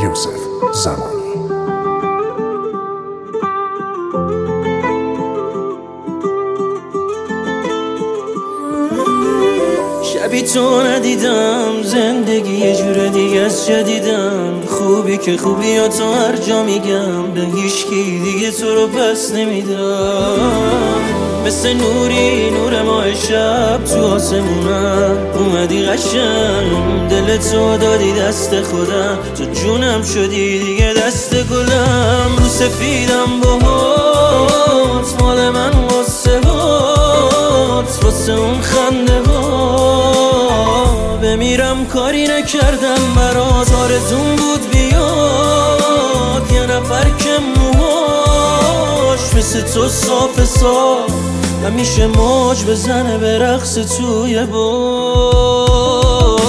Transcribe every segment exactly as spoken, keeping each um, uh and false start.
یوسف زمانی. شبی تو ندیدم، زندگی یه جور دیگه از جدیدم. خوبی که خوبی ها تو هر جا میگم، به هیچکی دیگه تو رو پس نمیدم. مثل نوری نور ماه شب تو آسمونم، اومدی قشنگ دل تو دادی دست خودم. تو جونم شدی دیگه دست گلم، رو سفیدم باهات، مال من واسه هات، واسه اون خنده ها بمیرم کاری نکردم برات. آرزون بود بیاد یه نفر که موهاش مثل تو صاف صاف همیشه موج بزنه به رقص توی باد.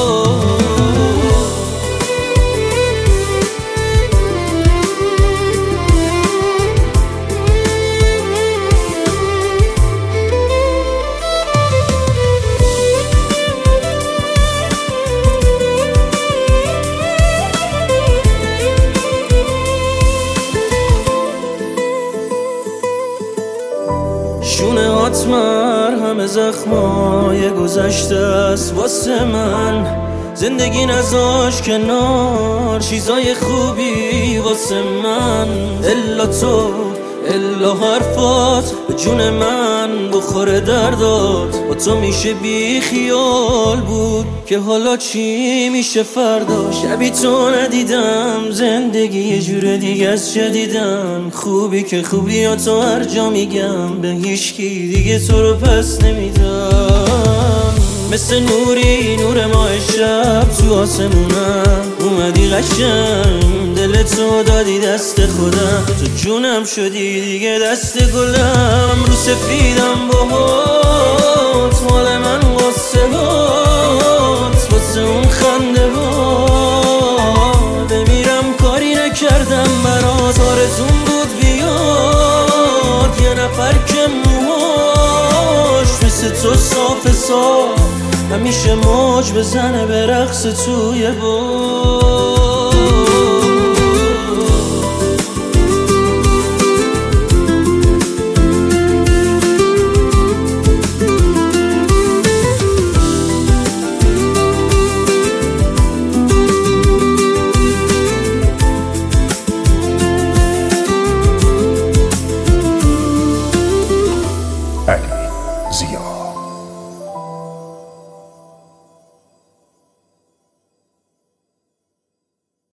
شونه هات مرهم زخمای گذشته است واسه من. زندگی نذاش کنار چیزای خوبی واسه من. الا تو الا حرفات به جون من بخوره دردات. با تو میشه بی خیال بود که حالا چی میشه فردا. شبی تو ندیدم، زندگی یه جور دیگه از جدیدم. خوبی که خوبی ها تو هر جا میگم، به هیچکی دیگه تو رو پس نمیدم. مثل نوری نور ماه شب تو آسمونم، اومدی قشنگ دل تو دادی دست خودم. تو جونم شدی دیگه دست گلم، رو سفیدم باهات، مال من واسه هات، واسه اون خنده ها بمیرم کاری نکردم برات. آرزون بود بیاد یه نفر که موهاش مثل تو صاف صاف همیشه موج بزنه به رقص توی باد.